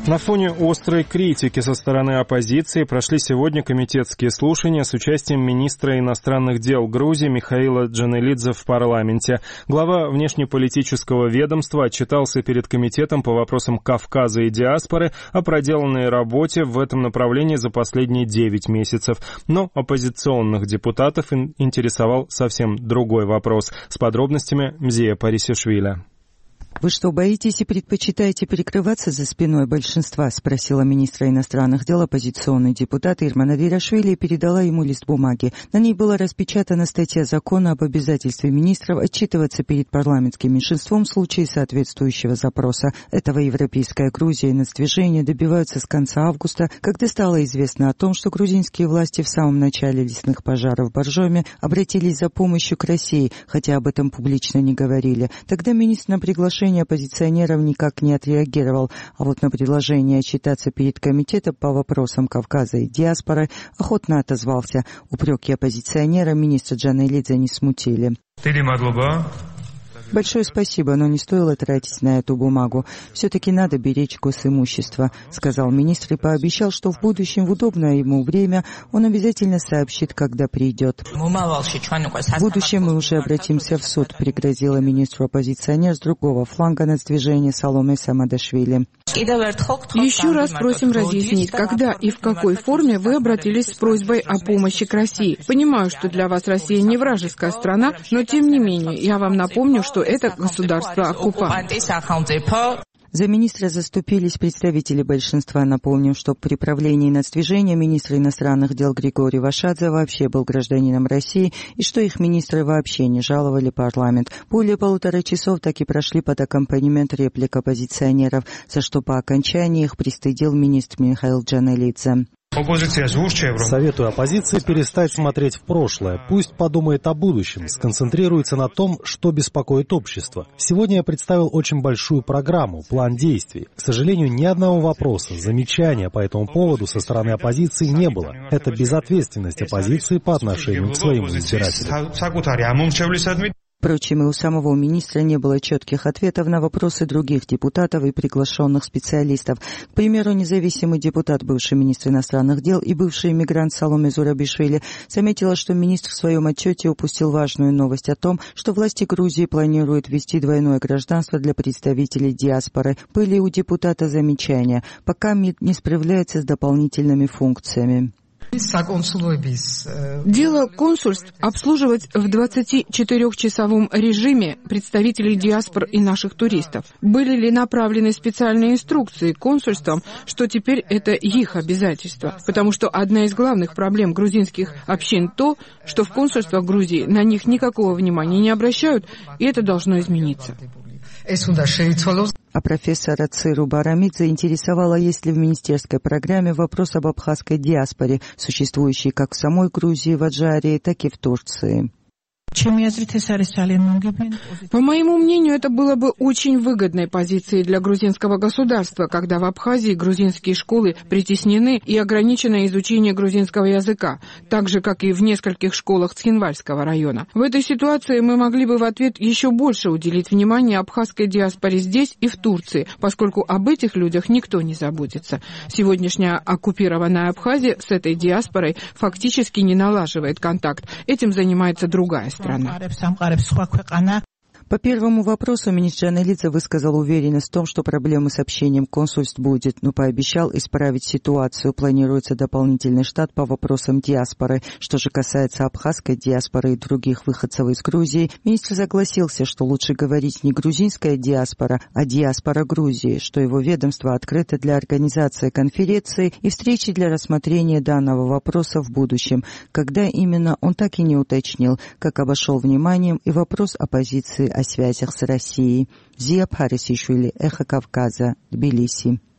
На фоне острой критики со стороны оппозиции прошли сегодня комитетские слушания с участием министра иностранных дел Грузии Михаила Джанелидзе в парламенте. Глава внешнеполитического ведомства отчитался перед комитетом по вопросам Кавказа и диаспоры о проделанной работе в этом направлении за последние 9 месяцев. Но оппозиционных депутатов интересовал совсем другой вопрос. С подробностями Мзия Парисишвили. «Вы что, боитесь и предпочитаете перекрываться за спиной большинства?» — спросила министра иностранных дел оппозиционный депутат Ирма Надирашвили и передала ему лист бумаги. На ней была распечатана статья закона об обязательстве министров отчитываться перед парламентским меньшинством в случае соответствующего запроса. Этого Европейская Грузия и нацдвижение добиваются с конца августа, когда стало известно о том, что грузинские власти в самом начале лесных пожаров в Боржоме обратились за помощью к России, хотя об этом публично не говорили. Тогда министр на приглашение оппозиционеров никак не отреагировал, а вот на предложение отчитаться перед комитетом по вопросам Кавказа и диаспоры охотно отозвался. Упреки оппозиционера министра Джанелидзе не смутили. Большое спасибо, но не стоило тратить на эту бумагу. Все-таки надо беречь госимущество, сказал министр и пообещал, что в будущем, в удобное ему время, он обязательно сообщит, когда придет. В будущем мы уже обратимся в суд, пригрозила министру оппозиционер с другого фланга нацдвижения Саломе Самадашвили. Еще раз просим разъяснить, когда и в какой форме вы обратились с просьбой о помощи к России. Понимаю, что для вас Россия не вражеская страна, но тем не менее, я вам напомню, что это государство-оккупант. За министра заступились представители большинства. Напомним, что при правлении нацдвижения министр иностранных дел Григорий Вашадзе вообще был гражданином России, и что их министры вообще не жаловали парламент. Более 1,5 часов так и прошли под аккомпанемент реплик оппозиционеров, за что по окончании их пристыдил министр Михаил Джанелидзе. Советую оппозиции перестать смотреть в прошлое. Пусть подумает о будущем, сконцентрируется на том, что беспокоит общество. Сегодня я представил очень большую программу, план действий. К сожалению, ни одного вопроса, замечания по этому поводу со стороны оппозиции не было. Это безответственность оппозиции по отношению к своим избирателям. Впрочем, и у самого министра не было четких ответов на вопросы других депутатов и приглашенных специалистов. К примеру, независимый депутат, бывший министр иностранных дел и бывший иммигрант Саломе Зурабишвили заметила, что министр в своем отчете упустил важную новость о том, что власти Грузии планируют ввести двойное гражданство для представителей диаспоры. Были у депутата замечания. Пока МИД не справляется с дополнительными функциями. Дело консульств обслуживать в 24-часовом режиме представителей диаспор и наших туристов. Были ли направлены специальные инструкции консульствам, что теперь это их обязательство? Потому что одна из главных проблем грузинских общин то, что в консульствах Грузии на них никакого внимания не обращают, и это должно измениться. А профессора Циру Барамидзе интересовало, есть ли в министерской программе вопрос об абхазской диаспоре, существующей как в самой Грузии, в Аджарии, так и в Турции. По моему мнению, это было бы очень выгодной позицией для грузинского государства, когда в Абхазии грузинские школы притеснены и ограничено изучение грузинского языка, так же, как и в нескольких школах Цхинвальского района. В этой ситуации мы могли бы в ответ еще больше уделить внимание абхазской диаспоре здесь и в Турции, поскольку об этих людях никто не заботится. Сегодняшняя оккупированная Абхазия с этой диаспорой фактически не налаживает контакт. Этим занимается другая страна. По первому вопросу министр Джанелидзе высказал уверенность в том, что проблемы с общением консульств будет, но пообещал исправить ситуацию. Планируется дополнительный штат по вопросам диаспоры. Что же касается абхазской диаспоры и других выходцев из Грузии, министр согласился, что лучше говорить не грузинская диаспора, а диаспора Грузии, что его ведомство открыто для организации конференции и встречи для рассмотрения данного вопроса в будущем. Когда именно, он так и не уточнил, как обошел вниманием и вопрос оппозиции о связях с Россией. Мзия Парисишвили, Эхо Кавказа, Тбилиси.